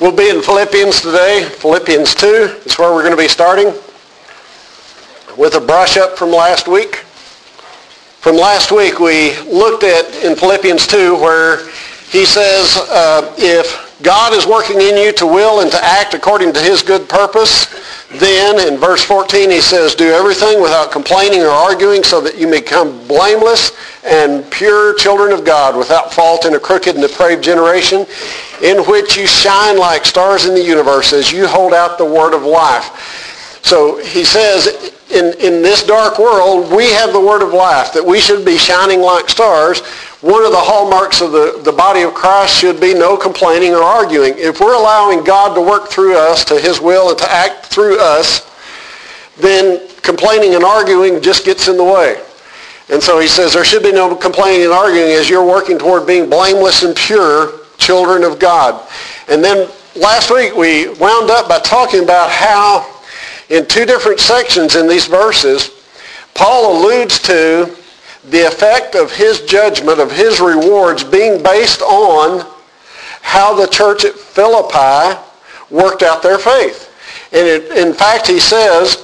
We'll be in Philippians today. Philippians 2 is where we're going to be starting with a brush up from last week. From last week we looked at in Philippians 2 where he says if God is working in you to will and to act according to his good purpose, then in verse 14 he says, do everything without complaining or arguing so that you may become blameless and pure children of God without fault in a crooked and depraved generation in which you shine like stars in the universe as you hold out the word of life. So he says in this dark world we have the word of life, that we should be shining like stars. One of the hallmarks of the body of Christ should be no complaining or arguing. If we're allowing God to work through us to his will and to act through us, then complaining and arguing just gets in the way. And so he says there should be no complaining and arguing as you're working toward being blameless and pure children of God. And then last week we wound up by talking about how in two different sections in these verses, Paul alludes to the effect of his judgment, of his rewards being based on how the church at Philippi worked out their faith. And in fact, he says,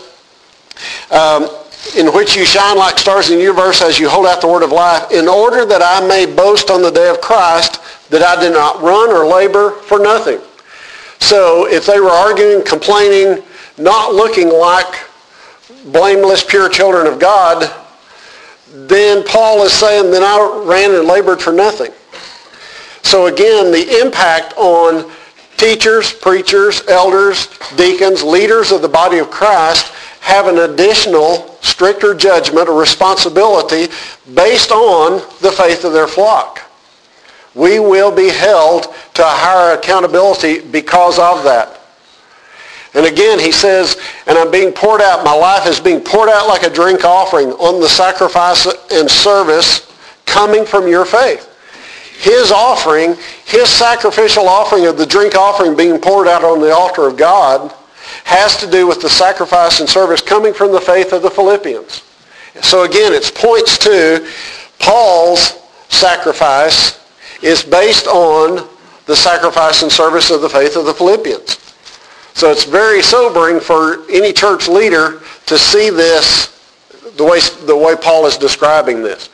in which you shine like stars in the universe as you hold out the word of life, in order that I may boast on the day of Christ that I did not run or labor for nothing. So if they were arguing, complaining, not looking like blameless, pure children of God, then Paul is saying, then I ran and labored for nothing. So again, the impact on teachers, preachers, elders, deacons, leaders of the body of Christ have an additional, stricter judgment or responsibility based on the faith of their flock. We will be held to a higher accountability because of that. And again, he says, and I'm being poured out, my life is being poured out like a drink offering on the sacrifice and service coming from your faith. His offering, his sacrificial offering of the drink offering being poured out on the altar of God has to do with the sacrifice and service coming from the faith of the Philippians. So again, it points to Paul's sacrifice is based on the sacrifice and service of the faith of the Philippians. So it's very sobering for any church leader to see this the way Paul is describing this.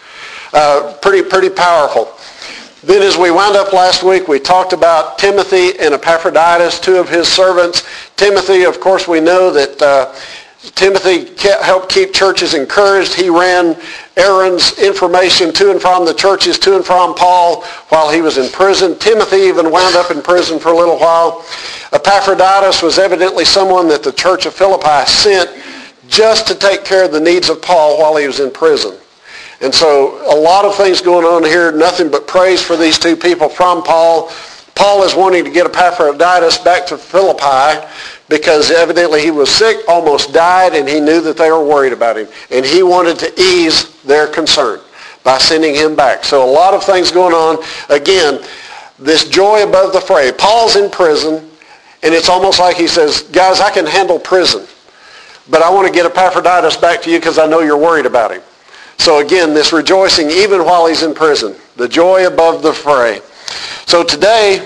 Pretty powerful. Then as we wound up last week, we talked about Timothy and Epaphroditus, two of his servants. Timothy, of course, we know that Timothy helped keep churches encouraged. He ran errands, information to and from the churches, to and from Paul while he was in prison. Timothy even wound up in prison for a little while. Epaphroditus was evidently someone that the church of Philippi sent just to take care of the needs of Paul while he was in prison. And so a lot of things going on here, nothing but praise for these two people from Paul. Paul is wanting to get Epaphroditus back to Philippi because evidently he was sick, almost died, and he knew that they were worried about him. And he wanted to ease their concern by sending him back. So a lot of things going on. Again, this joy above the fray. Paul's in prison, and it's almost like he says, guys, I can handle prison, but I want to get Epaphroditus back to you because I know you're worried about him. So again, this rejoicing even while he's in prison. The joy above the fray. So today,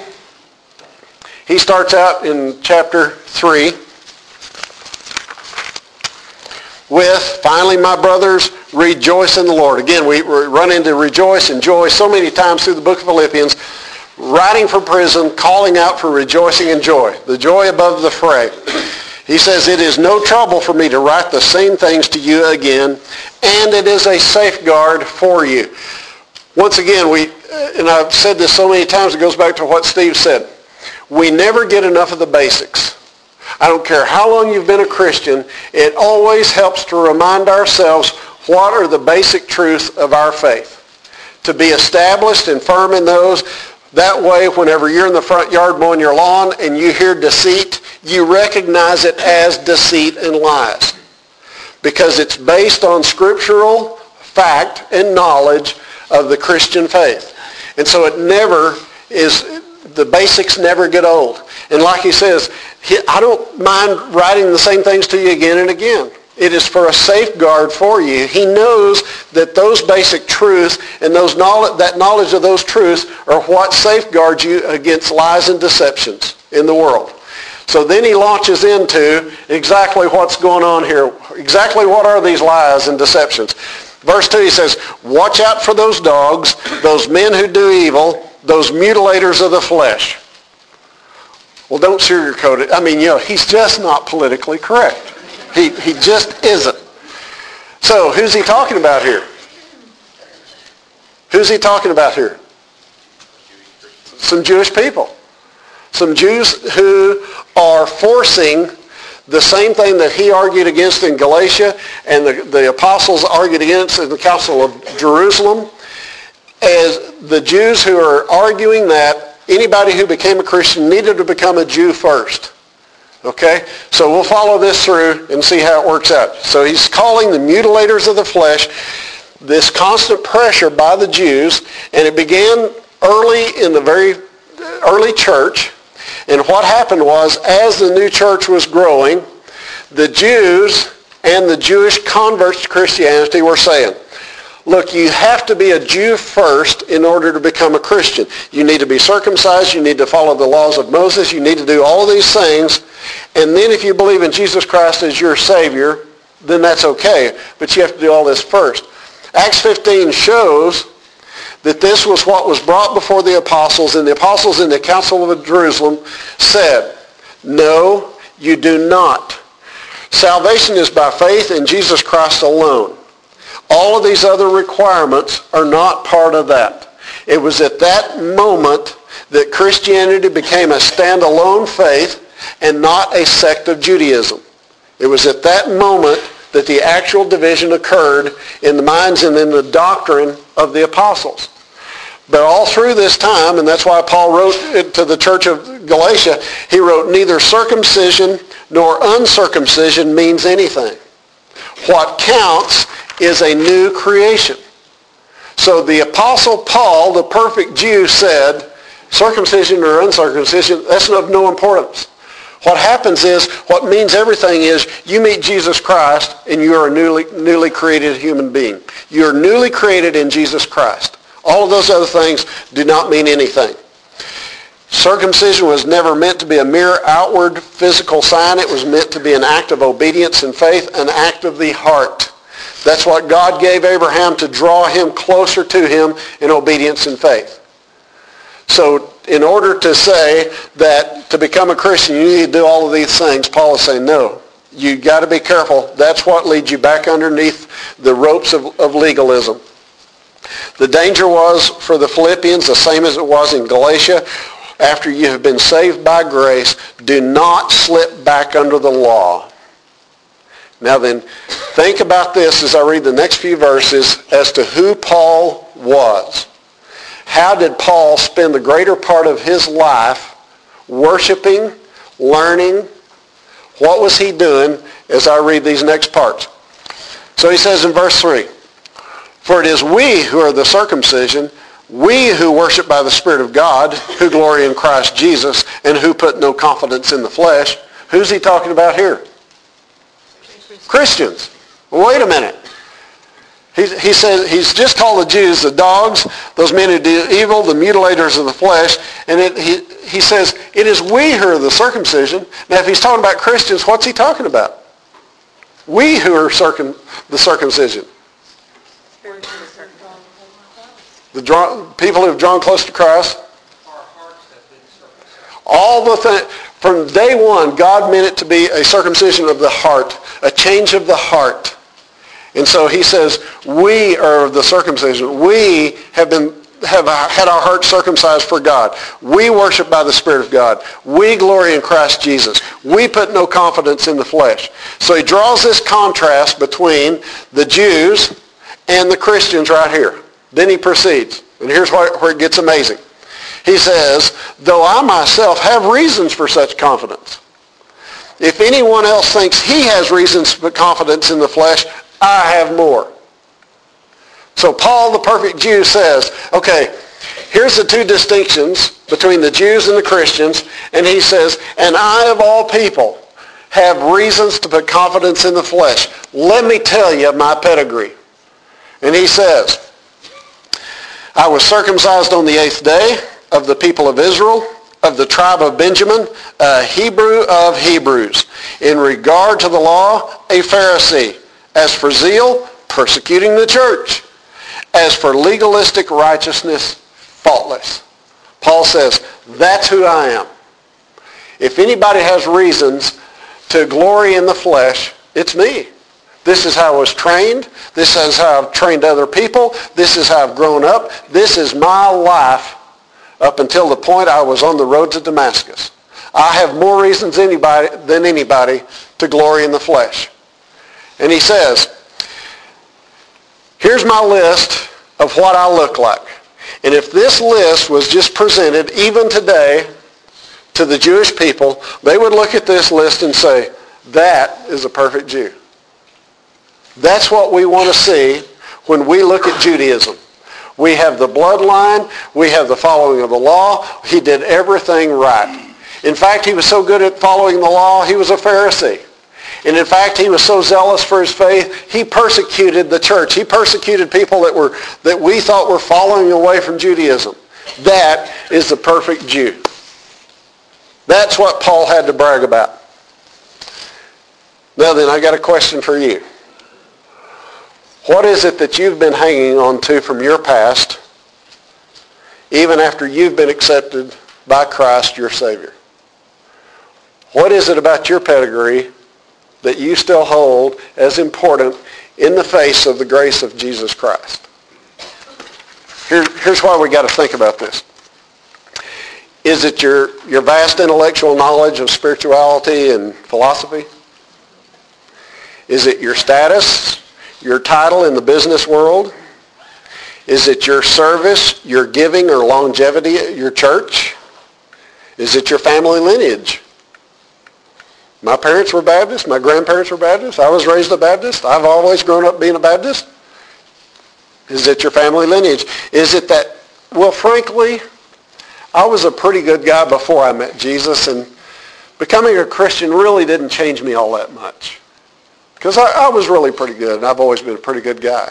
he starts out in chapter 3 with, finally, my brothers, rejoice in the Lord. Again, we run into rejoice and joy so many times through the book of Philippians, writing from prison, calling out for rejoicing and joy, the joy above the fray. He says, it is no trouble for me to write the same things to you again, and it is a safeguard for you. Once again, and I've said this so many times, it goes back to what Steve said. We never get enough of the basics. I don't care how long you've been a Christian, it always helps to remind ourselves what are the basic truths of our faith. To be established and firm in those. That way, whenever you're in the front yard mowing your lawn and you hear deceit, you recognize it as deceit and lies. Because it's based on scriptural fact and knowledge of the Christian faith. And so it never is, the basics never get old. And like he says, I don't mind writing the same things to you again and again. It is for a safeguard for you. He knows that those basic truths and that knowledge of those truths are what safeguards you against lies and deceptions. in the world. So then he launches into exactly what's going on here. Exactly what are these lies and deceptions? Verse 2, he says, watch out for those dogs, those men who do evil, those mutilators of the flesh. Well, don't sugarcoat it. I mean, he's just not politically correct. He just isn't. So who's he talking about here? Who's he talking about here? Some Jewish people. Some Jews who are forcing the same thing that he argued against in Galatia and the apostles argued against in the Council of Jerusalem, as the Jews who are arguing that anybody who became a Christian needed to become a Jew first. Okay? So we'll follow this through and see how it works out. So he's calling the mutilators of the flesh this constant pressure by the Jews, and it began early in the very early church. And what happened was, as the new church was growing, the Jews and the Jewish converts to Christianity were saying, look, you have to be a Jew first in order to become a Christian. You need to be circumcised. You need to follow the laws of Moses. You need to do all these things. And then if you believe in Jesus Christ as your Savior, then that's okay. But you have to do all this first. Acts 15 shows that this was what was brought before the apostles, and the apostles in the Council of Jerusalem said, no, you do not. Salvation is by faith in Jesus Christ alone. All of these other requirements are not part of that. It was at that moment that Christianity became a standalone faith and not a sect of Judaism. It was at that moment that the actual division occurred in the minds and in the doctrine of the apostles. But all through this time, and that's why Paul wrote it to the church of Galatia, he wrote, neither circumcision nor uncircumcision means anything. What counts is a new creation. So the apostle Paul, the perfect Jew, said, circumcision or uncircumcision, that's of no importance. What happens is, what means everything is, you meet Jesus Christ and you are a newly created human being. You are newly created in Jesus Christ. All of those other things do not mean anything. Circumcision was never meant to be a mere outward physical sign. It was meant to be an act of obedience and faith, an act of the heart. That's what God gave Abraham to draw him closer to him in obedience and faith. So in order to say that to become a Christian you need to do all of these things, Paul is saying, no, you got to be careful. That's what leads you back underneath the ropes of legalism. The danger was for the Philippians the same as it was in Galatia. After you have been saved by grace, do not slip back under the law. Now then, think about this as I read the next few verses as to who Paul was. How did Paul spend the greater part of his life worshiping, learning? What was he doing as I read these next parts? So he says in verse 3, for it is we who are the circumcision, we who worship by the Spirit of God, who glory in Christ Jesus, and who put no confidence in the flesh. Who's he talking about here? Christians. Well, wait a minute. He says he's just called the Jews the dogs, those men who do evil, the mutilators of the flesh, and he says it is we who are the circumcision. Now, if he's talking about Christians, what's he talking about? We who are the circumcision. The people who have drawn close to Christ. All the things, from day one, God meant it to be a circumcision of the heart, a change of the heart. And so he says, we are the circumcision. We have had our hearts circumcised for God. We worship by the Spirit of God. We glory in Christ Jesus. We put no confidence in the flesh. So he draws this contrast between the Jews and the Christians right here. Then he proceeds. And here's where it gets amazing. He says, though I myself have reasons for such confidence. If anyone else thinks he has reasons for confidence in the flesh, I have more. So Paul, the perfect Jew, says, okay, here's the two distinctions between the Jews and the Christians. And he says, and I of all people have reasons to put confidence in the flesh. Let me tell you my pedigree. And he says, I was circumcised on the 8th day of the people of Israel, of the tribe of Benjamin, a Hebrew of Hebrews. In regard to the law, a Pharisee. As for zeal, persecuting the church. As for legalistic righteousness, faultless. Paul says, that's who I am. If anybody has reasons to glory in the flesh, it's me. This is how I was trained. This is how I've trained other people. This is how I've grown up. This is my life up until the point I was on the road to Damascus. I have more reasons than anybody to glory in the flesh. And he says, here's my list of what I look like. And if this list was just presented even today to the Jewish people, they would look at this list and say, that is a perfect Jew. That's what we want to see when we look at Judaism. We have the bloodline. We have the following of the law. He did everything right. In fact, he was so good at following the law, he was a Pharisee. And in fact, he was so zealous for his faith, he persecuted the church. He persecuted people that we thought were following away from Judaism. That is the perfect Jew. That's what Paul had to brag about. Now then, I got a question for you. What is it that you've been hanging on to from your past, even after you've been accepted by Christ, your Savior? What is it about your pedigree that you still hold as important in the face of the grace of Jesus Christ? Here's why we got to think about this. Is it your vast intellectual knowledge of spirituality and philosophy? Is it your status, your title in the business world? Is it your service, your giving, or longevity at your church? Is it your family lineage? My parents were Baptists. My grandparents were Baptists. I was raised a Baptist. I've always grown up being a Baptist. Is it your family lineage? Is it that, well, frankly, I was a pretty good guy before I met Jesus, and becoming a Christian really didn't change me all that much. Because I was really pretty good, and I've always been a pretty good guy.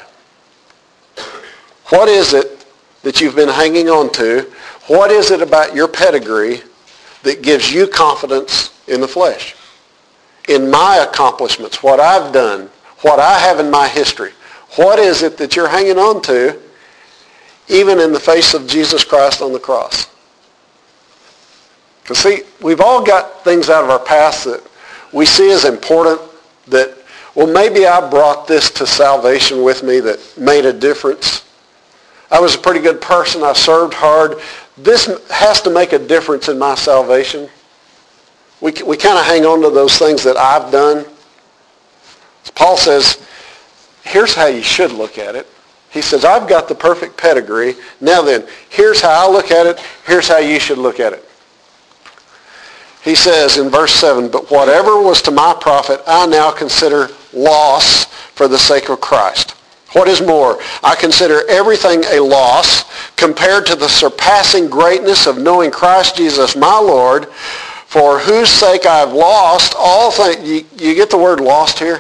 What is it that you've been hanging on to? What is it about your pedigree that gives you confidence in the flesh? In my accomplishments, what I've done, what I have in my history. What is it that you're hanging on to, even in the face of Jesus Christ on the cross? Because see, we've all got things out of our past that we see as important that, well, maybe I brought this to salvation with me that made a difference. I was a pretty good person. I served hard. This has to make a difference in my salvation. We kind of hang on to those things that I've done. Paul says, here's how you should look at it. He says, I've got the perfect pedigree. Now then, here's how I look at it. Here's how you should look at it. He says in verse 7, but whatever was to my profit, I now consider loss for the sake of Christ. What is more, I consider everything a loss compared to the surpassing greatness of knowing Christ Jesus my Lord, for whose sake I have lost all things. You get the word lost here?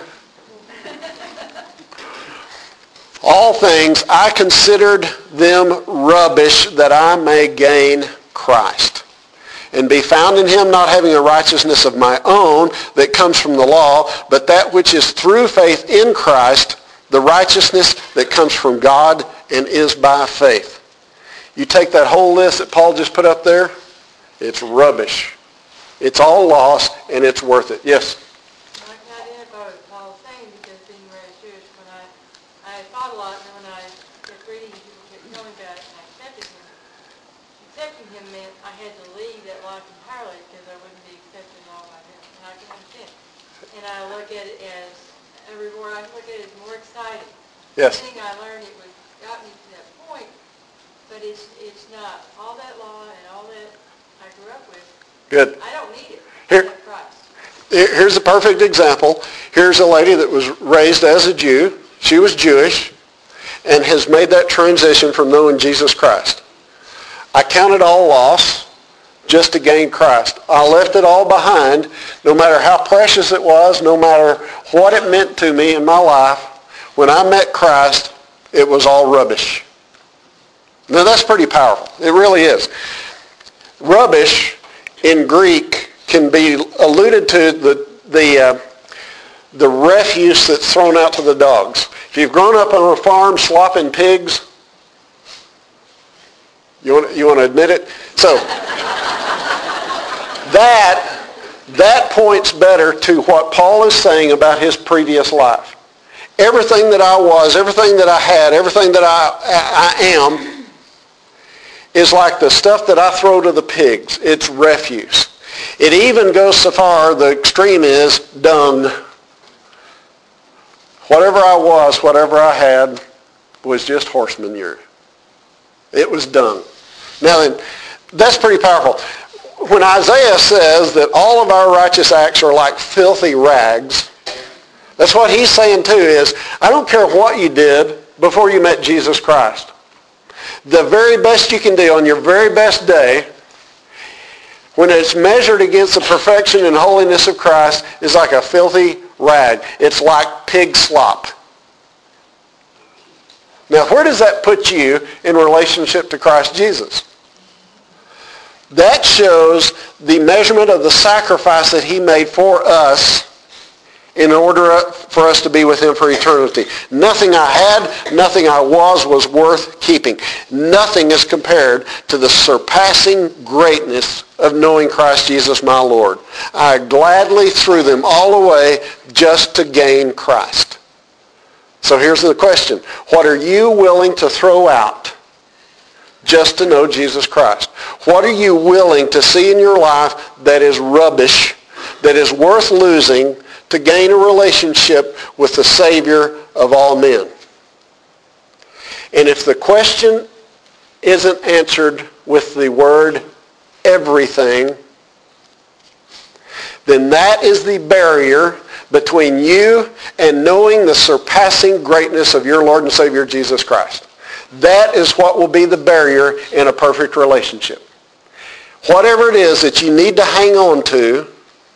All things, I considered them rubbish that I may gain Christ and be found in him, not having a righteousness of my own that comes from the law, but that which is through faith in Christ, the righteousness that comes from God and is by faith. You take that whole list that Paul just put up there, it's rubbish. It's all lost, and it's worth it. Yes? I can identify with Paul's saying because being raised Jewish, when I thought a lot, and when I kept reading, people kept telling me about it, and I accepted him. Accepting him meant I had to leave that life entirely because I wouldn't be accepted at all by him, and I can understand. And I look at it as a reward. I look at it as more exciting. Yes. The thing I learned, got me to that point, but it's not all that law and all that I grew up with. Good. I don't need it. Here's a perfect example. Here's a lady that was raised as a Jew. She was Jewish and has made that transition from knowing Jesus Christ. I counted all loss just to gain Christ. I left it all behind, no matter how precious it was, no matter what it meant to me in my life. When I met Christ, it was all rubbish. Now that's pretty powerful. It really is. Rubbish in Greek can be alluded to the refuse that's thrown out to the dogs. If you've grown up on a farm slopping pigs, you want to admit it? So that points better to what Paul is saying about his previous life. Everything that I was, everything that I had, everything that I am is like the stuff that I throw to the pigs. It's refuse. It even goes so far, the extreme is dung. Whatever I was, whatever I had, was just horse manure. It was dung. Now then, that's pretty powerful. When Isaiah says that all of our righteous acts are like filthy rags, that's what he's saying too is, I don't care what you did before you met Jesus Christ. The very best you can do on your very best day, when it's measured against the perfection and holiness of Christ, is like a filthy rag. It's like pig slop. Now, where does that put you in relationship to Christ Jesus? That shows the measurement of the sacrifice that he made for us in order for us to be with him for eternity. Nothing I had, nothing I was worth keeping. Nothing is compared to the surpassing greatness of knowing Christ Jesus my Lord. I gladly threw them all away just to gain Christ. So here's the question. What are you willing to throw out just to know Jesus Christ? What are you willing to see in your life that is rubbish, that is worth losing to gain a relationship with the Savior of all men? And if the question isn't answered with the word everything, then that is the barrier between you and knowing the surpassing greatness of your Lord and Savior Jesus Christ. That is what will be the barrier in a perfect relationship. Whatever it is that you need to hang on to,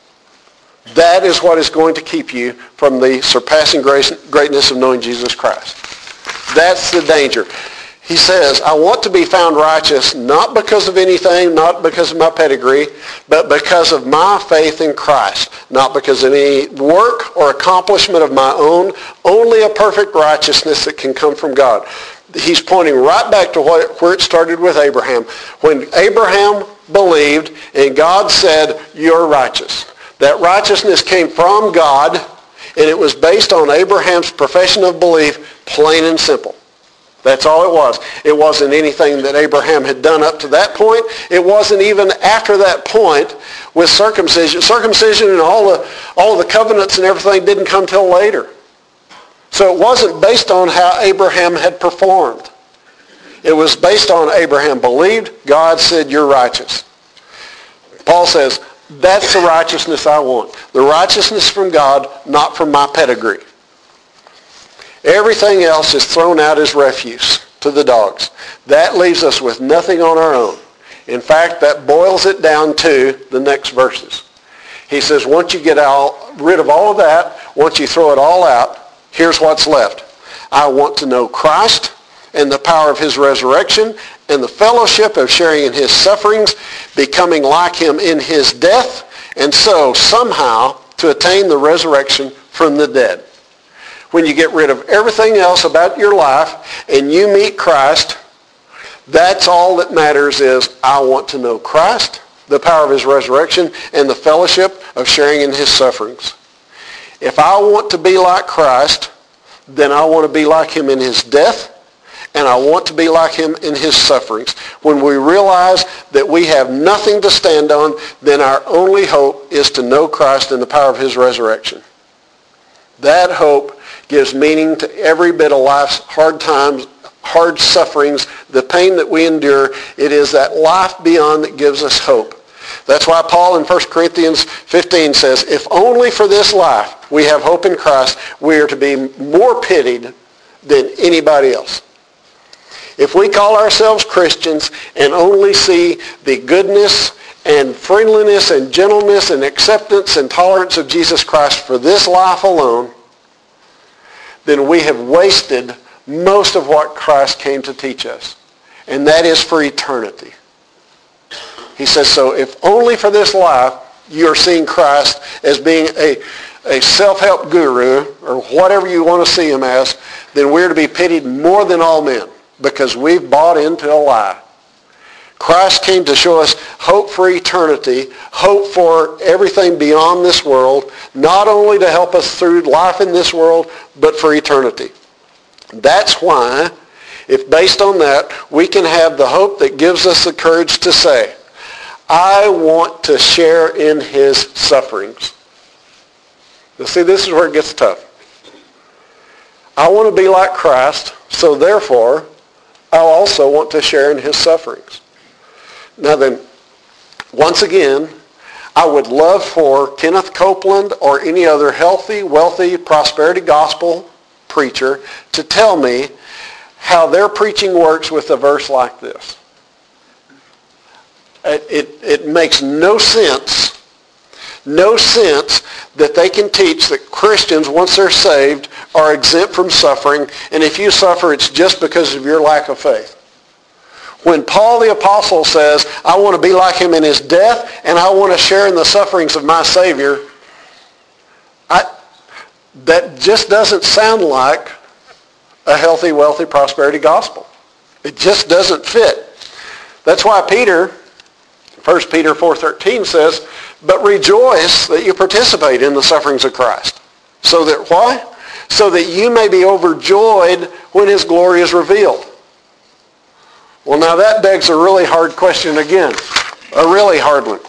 that is what is going to keep you from the surpassing greatness of knowing Jesus Christ. That's the danger. He says, I want to be found righteous not because of anything, not because of my pedigree, but because of my faith in Christ. Not because of any work or accomplishment of my own, only a perfect righteousness that can come from God. He's pointing right back to where it started with Abraham. When Abraham believed and God said, you're righteous. That righteousness came from God, and it was based on Abraham's profession of belief, plain and simple. That's all it was. It wasn't anything that Abraham had done up to that point. It wasn't even after that point with circumcision. Circumcision and all the covenants and everything didn't come till later. So it wasn't based on how Abraham had performed. It was based on Abraham believed, God said, you're righteous. Paul says, that's the righteousness I want. The righteousness from God, not from my pedigree. Everything else is thrown out as refuse to the dogs. That leaves us with nothing on our own. In fact, that boils it down to the next verses. He says, once you get rid of all of that, once you throw it all out, here's what's left. I want to know Christ and the power of his resurrection and the fellowship of sharing in his sufferings, becoming like him in his death, and so somehow to attain the resurrection from the dead. When you get rid of everything else about your life and you meet Christ, that's all that matters is I want to know Christ, the power of his resurrection, and the fellowship of sharing in his sufferings. If I want to be like Christ, then I want to be like him in his death, and I want to be like him in his sufferings. When we realize that we have nothing to stand on, then our only hope is to know Christ and the power of his resurrection. That hope gives meaning to every bit of life's hard times, hard sufferings, the pain that we endure. It is that life beyond that gives us hope. That's why Paul in 1 Corinthians 15 says, if only for this life we have hope in Christ, we are to be more pitied than anybody else. If we call ourselves Christians and only see the goodness and friendliness and gentleness and acceptance and tolerance of Jesus Christ for this life alone, then we have wasted most of what Christ came to teach us. And that is for eternity. He says, so if only for this life you're seeing Christ as being a self-help guru, or whatever you want to see him as, then we're to be pitied more than all men, because we've bought into a lie. Christ came to show us hope for eternity, hope for everything beyond this world, not only to help us through life in this world, but for eternity. That's why, if based on that, we can have the hope that gives us the courage to say, I want to share in his sufferings. Now see, this is where it gets tough. I want to be like Christ, so therefore, I also want to share in his sufferings. Now then, once again, I would love for Kenneth Copeland or any other healthy, wealthy, prosperity gospel preacher to tell me how their preaching works with a verse like this. It makes no sense that they can teach that Christians, once they're saved, are exempt from suffering, and if you suffer, it's just because of your lack of faith. When Paul the Apostle says, I want to be like him in his death, and I want to share in the sufferings of my Savior, that just doesn't sound like a healthy, wealthy, prosperity gospel. It just doesn't fit. That's why Peter, 1 Peter 4:13 says, but rejoice that you participate in the sufferings of Christ. So that, why? So that you may be overjoyed when his glory is revealed. Well, now that begs a really hard question again. A really hard one.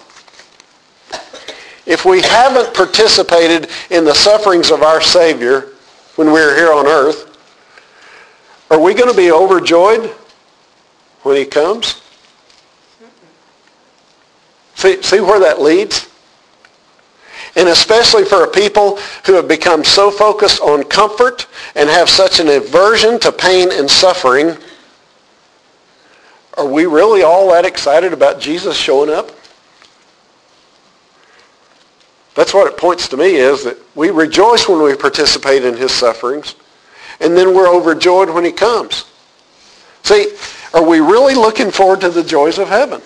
If we haven't participated in the sufferings of our Savior when we're here on earth, are we going to be overjoyed when he comes? See where that leads? And especially for a people who have become so focused on comfort and have such an aversion to pain and suffering, are we really all that excited about Jesus showing up? That's what it points to me, is that we rejoice when we participate in his sufferings, and then we're overjoyed when he comes. See, are we really looking forward to the joys of heaven?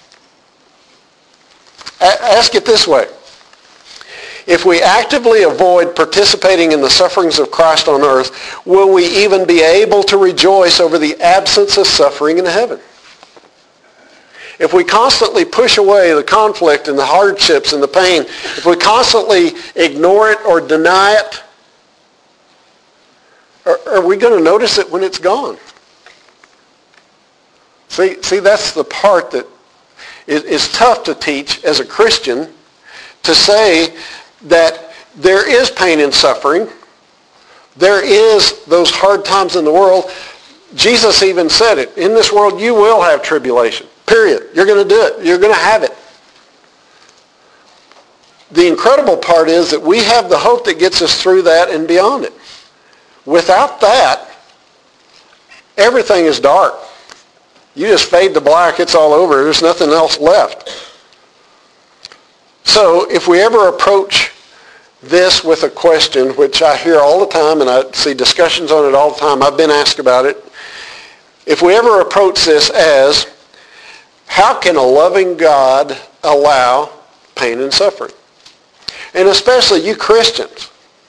Ask it this way. If we actively avoid participating in the sufferings of Christ on earth, will we even be able to rejoice over the absence of suffering in heaven? If we constantly push away the conflict and the hardships and the pain, if we constantly ignore it or deny it, are we going to notice it when it's gone? See, that's the part that is tough to teach as a Christian, to say that there is pain and suffering. There is those hard times in the world. Jesus even said it. In this world you will have tribulation. Period. You're going to do it. You're going to have it. The incredible part is that we have the hope that gets us through that and beyond it. Without that, everything is dark. You just fade to black, it's all over. There's nothing else left. So if we ever approach this with a question, which I hear all the time, and I see discussions on it all the time, I've been asked about it. If we ever approach this as, how can a loving God allow pain and suffering? And especially you Christians.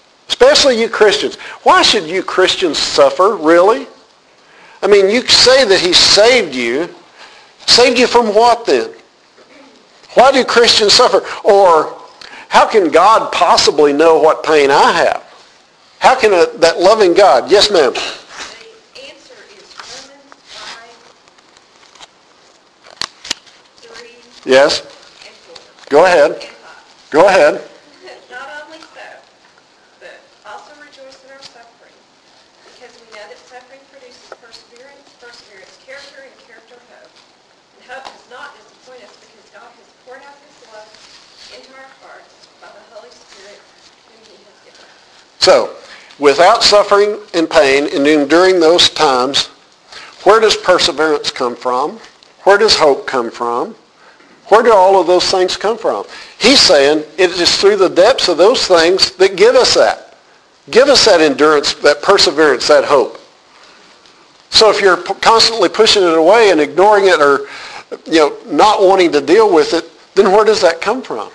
Why should you Christians suffer, really? I mean, you say that he saved you. Saved you from what then? Why do Christians suffer? Or how can God possibly know what pain I have? How can that loving God? Yes, ma'am. The answer is Romans 5:3. Yes. And 4. Go ahead. And 5. Go ahead. Not only so, but also rejoice in our suffering, because we know that suffering produces perseverance, character, and character hope. And hope does not disappoint us, because God has poured out his love into our hearts by the Holy Spirit whom he has given us. So, without suffering and pain and enduring those times, where does perseverance come from? Where does hope come from? Where do all of those things come from? He's saying it is through the depths of those things that give us that. Give us that endurance, that perseverance, that hope. So if you're constantly pushing it away and ignoring it or not wanting to deal with it, then where does that come from?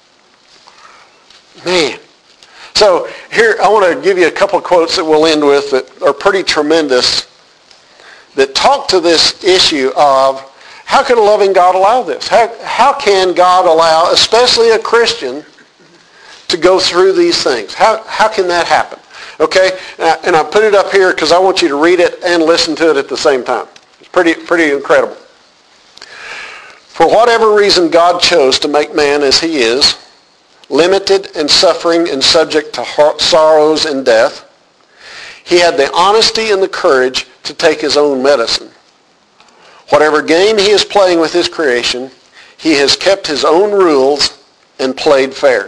Man. So here, I want to give you a couple of quotes that we'll end with that are pretty tremendous, that talk to this issue of how can a loving God allow this? How can God allow, especially a Christian, to go through these things? How can that happen? Okay? And I put it up here because I want you to read it and listen to it at the same time. It's pretty incredible. For whatever reason God chose to make man as he is, limited and suffering and subject to sorrows and death, he had the honesty and the courage to take his own medicine. Whatever game he is playing with his creation, he has kept his own rules and played fair.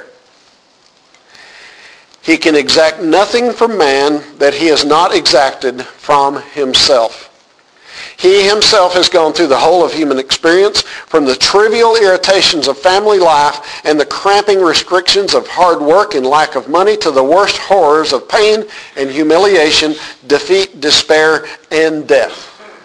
He can exact nothing from man that he has not exacted from himself. He himself has gone through the whole of human experience, from the trivial irritations of family life and the cramping restrictions of hard work and lack of money to the worst horrors of pain and humiliation, defeat, despair, and death.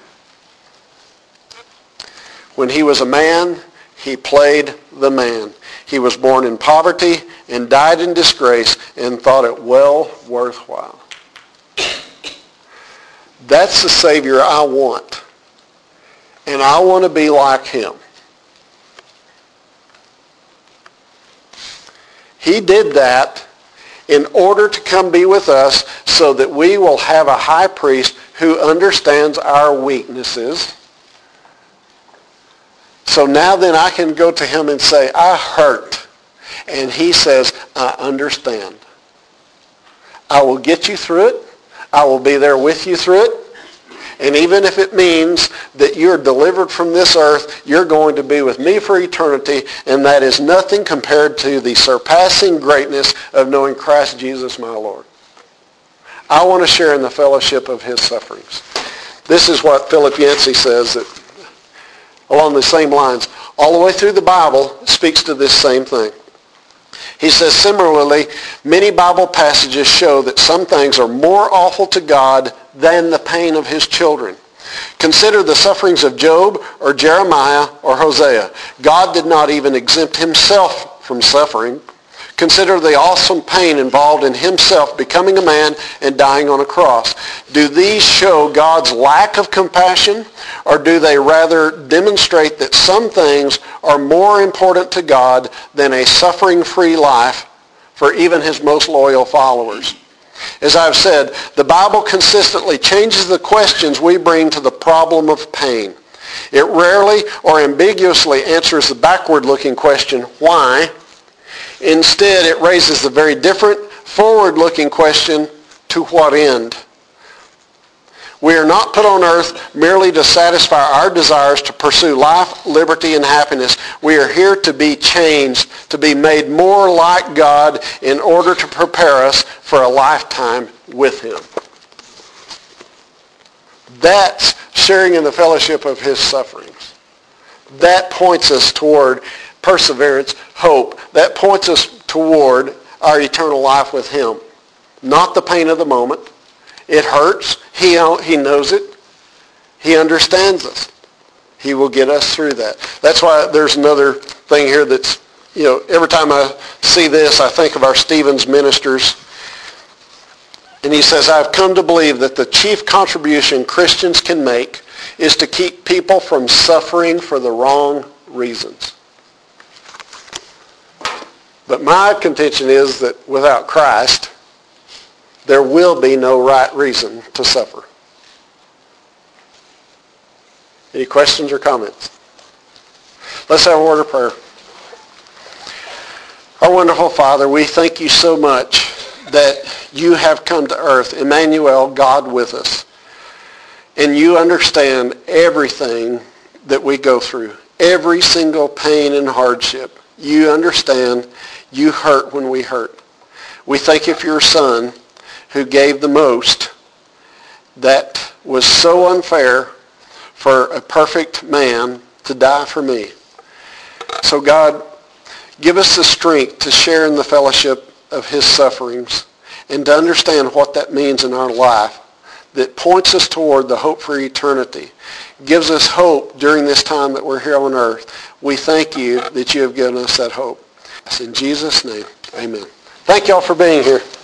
When he was a man, he played the man. He was born in poverty and died in disgrace and thought it well worthwhile. That's the Savior I want. And I want to be like him. He did that in order to come be with us so that we will have a high priest who understands our weaknesses. So now then I can go to him and say, I hurt. And he says, I understand. I will get you through it. I will be there with you through it. And even if it means that you're delivered from this earth, you're going to be with me for eternity, and that is nothing compared to the surpassing greatness of knowing Christ Jesus my Lord. I want to share in the fellowship of his sufferings. This is what Philip Yancey says, that along the same lines, all the way through the Bible, speaks to this same thing. He says, similarly, many Bible passages show that some things are more awful to God than the pain of his children. Consider the sufferings of Job or Jeremiah or Hosea. God did not even exempt himself from suffering. Consider the awesome pain involved in himself becoming a man and dying on a cross. Do these show God's lack of compassion, or do they rather demonstrate that some things are more important to God than a suffering-free life for even his most loyal followers? As I've said, the Bible consistently changes the questions we bring to the problem of pain. It rarely or ambiguously answers the backward-looking question, why? Instead, it raises the very different, forward-looking question, to what end? We are not put on earth merely to satisfy our desires to pursue life, liberty, and happiness. We are here to be changed, to be made more like God in order to prepare us for a lifetime with him. That's sharing in the fellowship of his sufferings. That points us toward perseverance, hope. That points us toward our eternal life with him. Not the pain of the moment. It hurts. He knows it. He understands us. He will get us through that. That's why there's another thing here that's, every time I see this, I think of our Stevens ministers. And he says, I've come to believe that the chief contribution Christians can make is to keep people from suffering for the wrong reasons. But my contention is that without Christ, there will be no right reason to suffer. Any questions or comments? Let's have a word of prayer. Our wonderful Father, we thank you so much that you have come to earth, Emmanuel, God with us. And you understand everything that we go through, every single pain and hardship. You understand. You hurt when we hurt. We thank you for your Son who gave the most that was so unfair for a perfect man to die for me. So God, give us the strength to share in the fellowship of his sufferings and to understand what that means in our life that points us toward the hope for eternity. gives us hope during this time that we're here on earth. We thank you that you have given us that hope. In Jesus' name, amen. Thank y'all for being here.